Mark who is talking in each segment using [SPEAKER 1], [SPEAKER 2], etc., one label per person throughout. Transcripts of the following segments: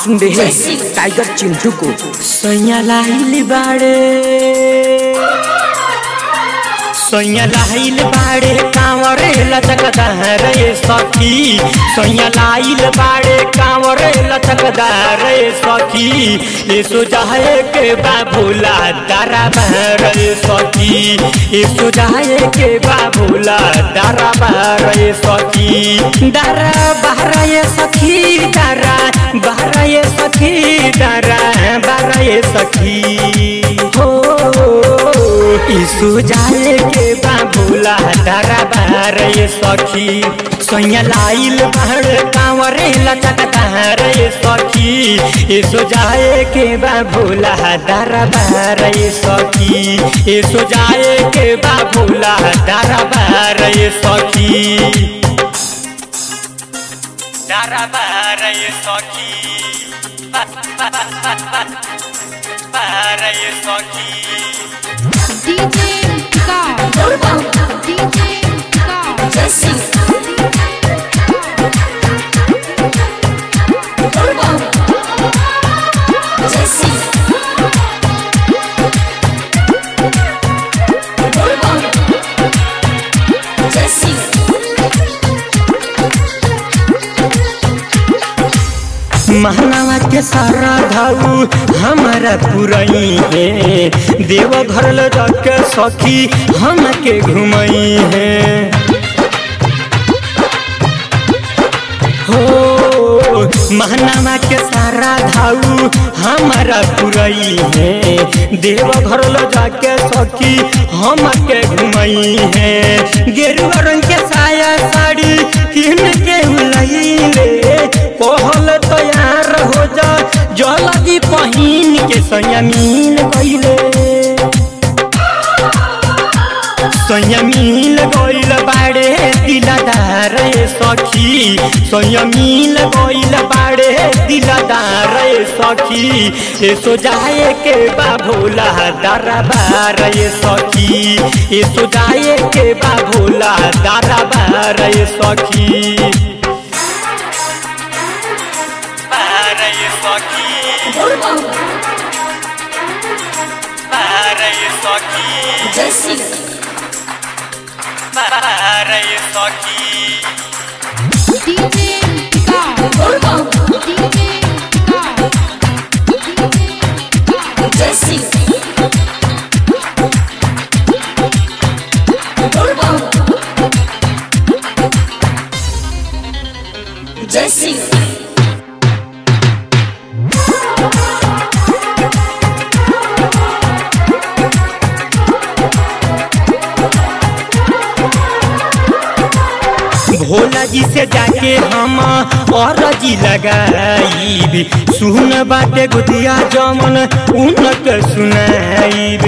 [SPEAKER 1] सुन दे टाइगर चिंटू को सैया लाइल बाड़े कांवरे लचकदार रे सखी सैया लाइल बाड़े कांवरे लचकदार रे सखी ये सुजाए के बाबूला दारा रे सखी ये सुजाए के बाबूला दारा रे सखी दारा बहर ये सखी दारा बहर ये सखी दारा बहर ये सखी हो सुजाए के बाबूला दारा रे सखी सैया लाइल बाड़े कांवरे लचकदार रे सखी ये सुजाए के बाबूला दारा रे सखी ये सुजाए के बाबूला दारा रे सखी दारा रे सखी रे सखी
[SPEAKER 2] DJ DJ Jesse
[SPEAKER 1] महनावा के सारा धाऊ हमारा पुरई है देव घर ल जाके सखी हम के घुमई है हो महनावा के सारा धाऊ हमारा पुरई है देव घर ल जाके सखी हम के घुमई है गेरुआ रंग के साया साड़ी किन के उलैले कहल तैयार हो जा जल्दी पहिन के संयमीन गइले संयमीन गइल बाड़े दिलदार रे सखी संयमीन गइल बाड़े दिलदार रे सखी ए सोजाए के बाबूला दारा रे सखी ए सोजाए के बाबूला दारा रे सखी
[SPEAKER 2] Jesse DJ Jesse Jesse
[SPEAKER 1] Bhola ji से जाके हम और जी लगाईब सुन बाटे गुदिया जमन उनक सुनाईब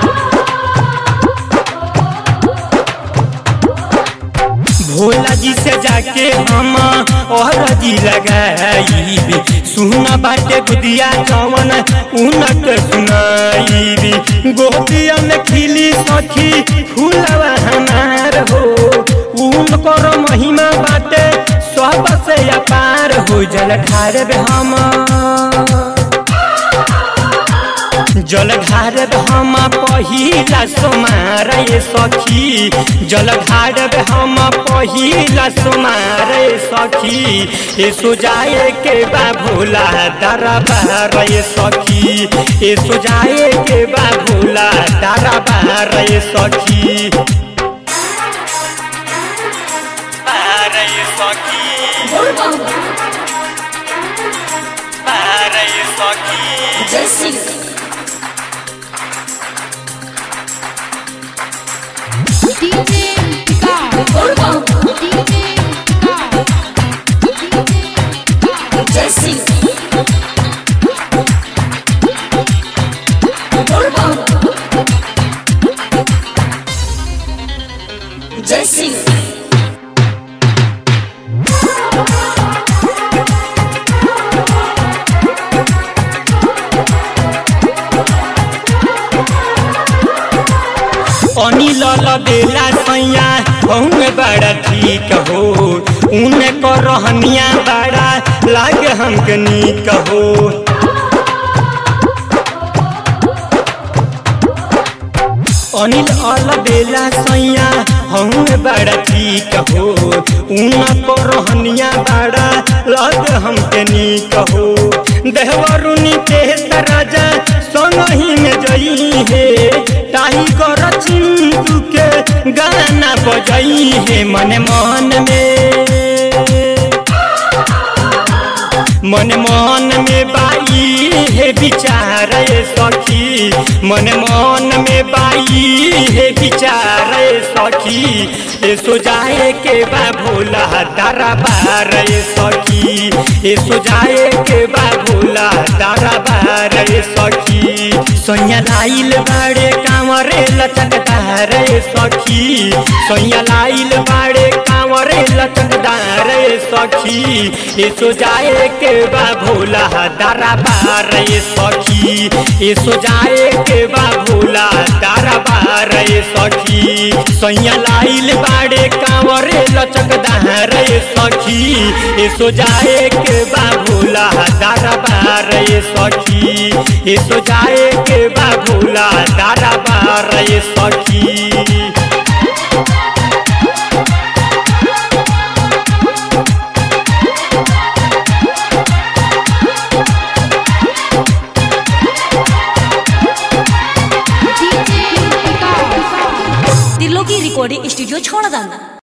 [SPEAKER 1] भोला जी से जाके हम और जी लगाईब सुन बाटे गुदिया जमन उनक सुनाईब गोदिया में खिली सखी फूलवा हमार हो उनकर महिमा बाटे सबसे अपार हो जल ढारब हम पहिला सोमार ये सखी जल ढारब हम पहिला सोमार ये सखी ये सुजाए के बाबूला दारा ये सखी ये सुजाए के बाबूला दारा ये सखी
[SPEAKER 2] Jesse DJ Jesse Jesse
[SPEAKER 1] Anil बेला सैया बड़ा ठीक हो उनको रहनिया बड़ा लागे हमके नीक हो। अनिल अलबेला सैया हूँ बड़ा ठीक हो। उना पर रहनिया बड़ा लग हमके नीक हो। देवरुनी के राजा संग ही में जई है टाइगर चिंटू के गाना बजई है। मन में बाई है विचार सखी। मन में बाई है विचार सखी। सो जाए के बा भोला दरबार सखी। सो जाए के बा भोला दरबार सखी। सोया लाइल बाड़े कांवरे लचकदार सखी। सोया लाइल बाड़े कांवरे लचकदार सखी। सो जाए के बा भोला दरबार सखी। सो जाए के बा भोला दरबार सखी। सोया लाइल बाड़े कांवरे लचकदार सखी। सो जाए के बा भोला दरबार सखी। सो जाए के बा भोला दरबार सखी।
[SPEAKER 2] दिलों की रिकॉर्डिंग स्टूडियो छोड़ दाना।